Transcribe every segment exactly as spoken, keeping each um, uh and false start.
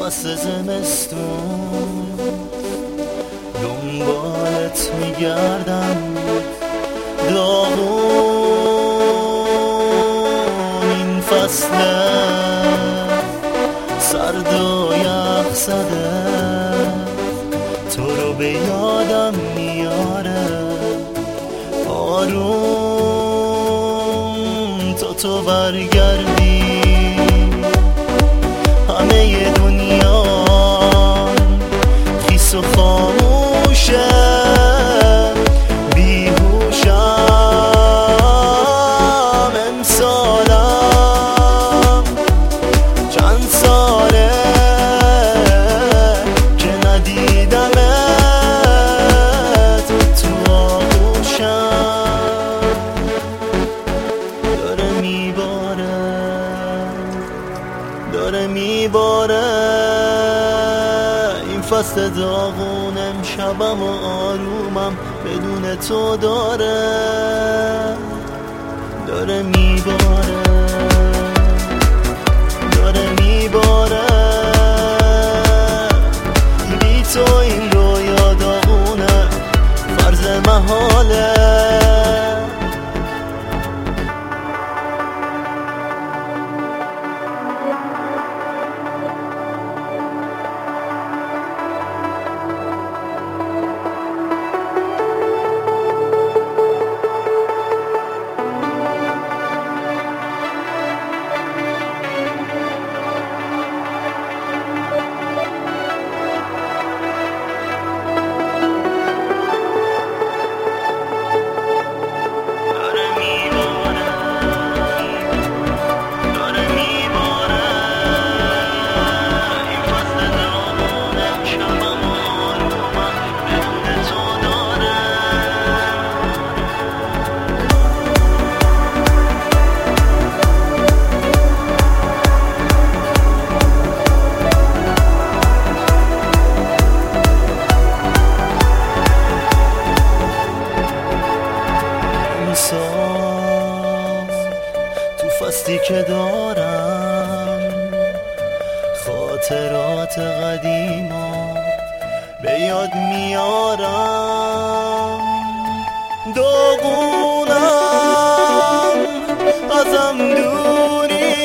فصل زمستون دنبالت میگردم، داغون این فصل سرد و یخ زده تو رو به یادم میاره. آروم تا تو برگردی همه دنیا خیس و خاموشه، بیهوشم امسالم چند ساله که ندیدمت تو آغوشم. داره میباره داره میباره این فصل داغون، امشبم و آرومم بدون تو داره داره میباره داره میباره بی تو این رویا داغونه، فرض محاله. تو فصلی که دارم خاطرات قدیما به یاد میارم، داغونم ازم دوری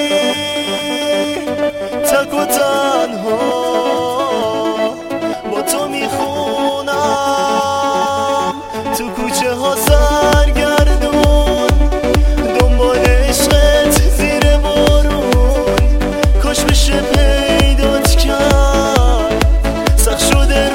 تک و تنها با تو میخونم تو کوچه ها سرگردون دنبال عشقت زیر بارون، کاش بشه پیدات کرد سخت شده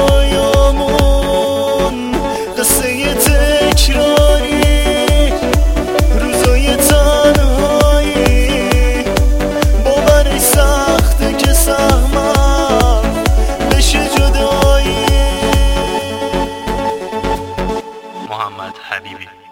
رویامون، قصه تکراری روزای تنهایی باورش سخته که سهمم بشه جدایی. محمد حبیبی.